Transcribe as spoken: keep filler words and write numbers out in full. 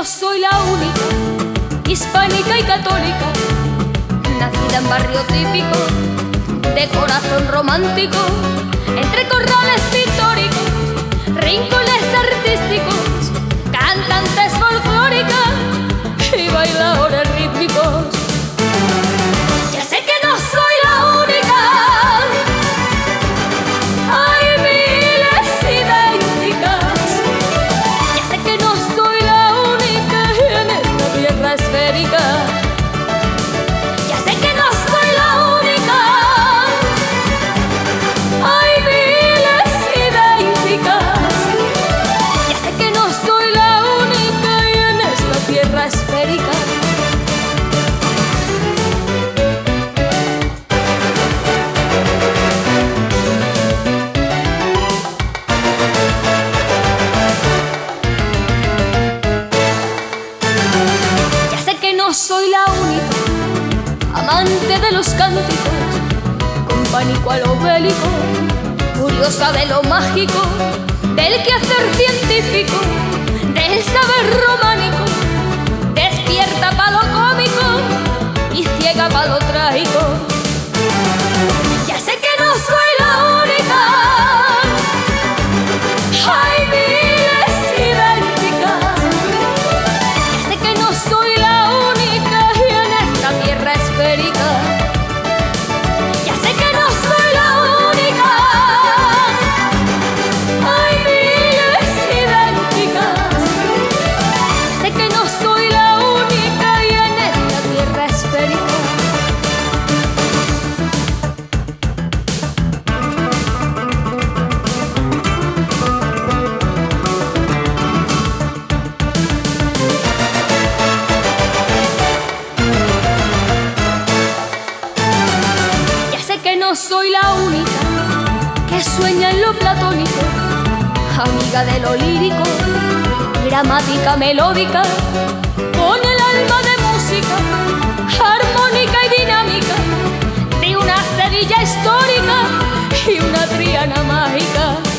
no soy la única, hispánica y católica, nacida en barrio típico, de corazón romántico, entre corrales pictóricos, rincones artísticos, cantantes folclóricas y bailadores rítmicos. Ya sé que no soy la única, hay miles idénticas. Ya sé que no soy la única en esta tierra esférica. Ya sé que no soy la única, hay miles idénticas. Ya sé que no soy la única y en esta tierra esférica. Soy la única, amante de los cánticos, con pánico a lo bélico, curiosa de lo mágico, del quehacer científico, del saber románico, despierta pa' lo cómico y ciega pa' lo trágico. Ya sé que no soy la única, hay miles idénticas. Ya sé que no soy la tierra esférica. Ya sé que no soy la única, hay miles idénticas. Ya sé que no soy la única y en esta tierra esférica. Que no soy la única que sueña en lo platónico, amiga de lo lírico, gramática melódica, con el alma de música, armónica y dinámica, de una cerilla histórica y una triana mágica.